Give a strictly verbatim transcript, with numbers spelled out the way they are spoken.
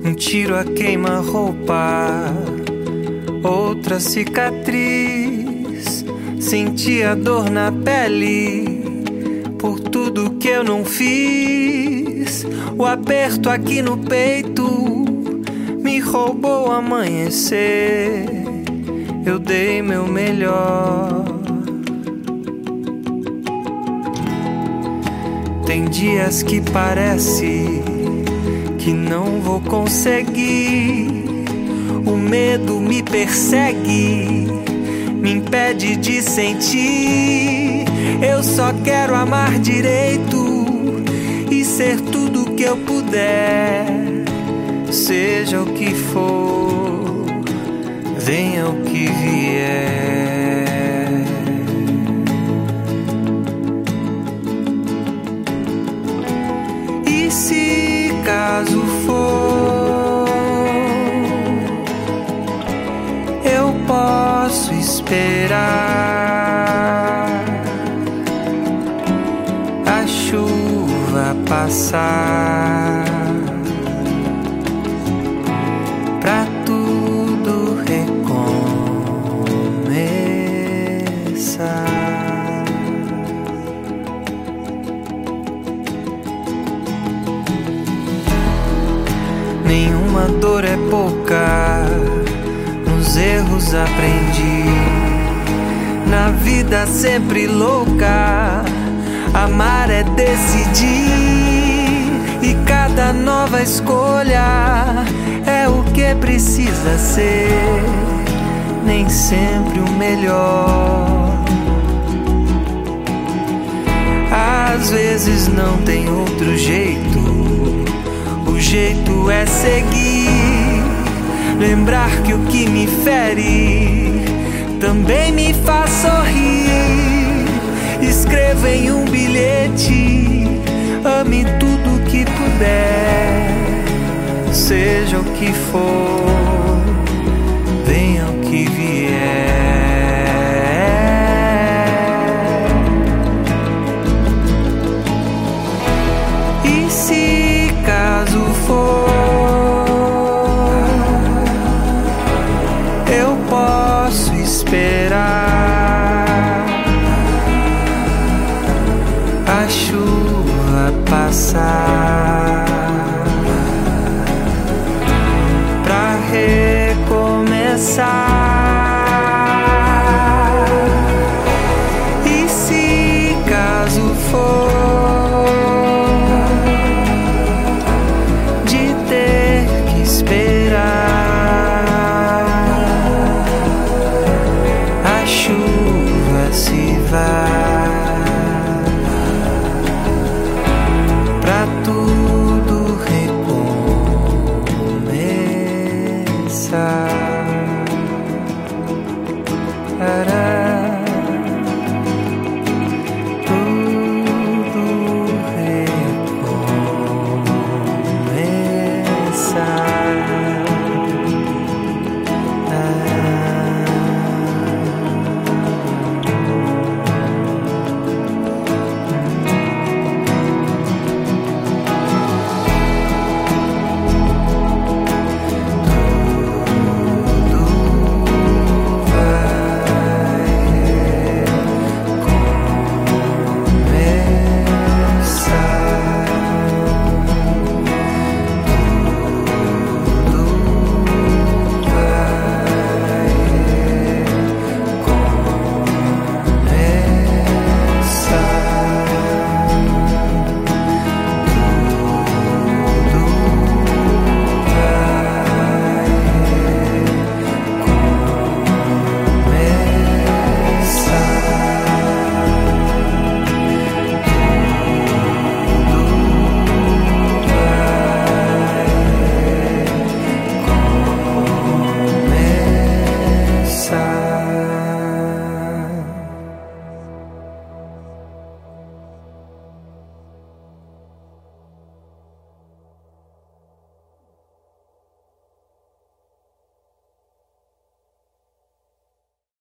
Um tiro a queima-roupa, outra cicatriz. Senti a dor na pele por tudo que eu não fiz. O aperto aqui no peito me roubou o amanhecer. Eu dei meu melhor. Tem dias que parece que não vou conseguir. O medo me persegue, me impede de sentir. Eu só quero amar direito e ser tudo que eu puder. Seja o que for, venha o que vier. E se caso for, eu posso esperar a chuva passar pra tudo recomeçar. Nenhuma dor é pouca, nos erros aprendi. Na vida sempre louca, amar é decidir. E cada nova escolha é o que precisa ser, nem sempre o melhor. Às vezes não tem outro jeito, o jeito é seguir. Lembrar que o que me fere também me faz sorrir. Escreva em um bilhete: ame tudo que puder, seja o que for.